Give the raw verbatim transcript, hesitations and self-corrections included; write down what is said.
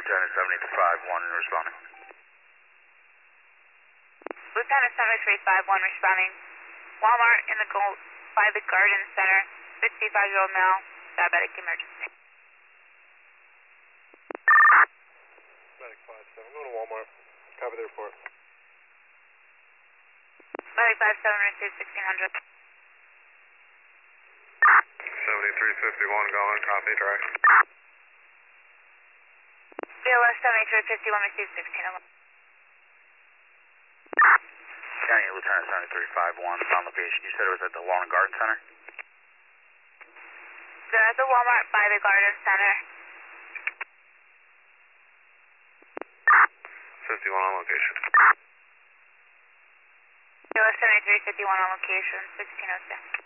Lieutenant seventy-five one responding. Lieutenant seventy-three five one responding. Walmart in the gold by the Garden Center. sixty-five-year-old male, diabetic emergency. Medic five seven, going to Walmart. Copy the report. Medic five seven, receive sixteen hundred. seventy-three fifty-one going, copy, direct. B L S seventy-three fifty-one, receive sixteen hundred. County Lieutenant seventy-three five one on location. You said it was at the Lawn and Garden Center? They're at the Walmart by the Garden Center. fifty-one on location. B L S seventy-three fifty-one on location, sixteen oh six.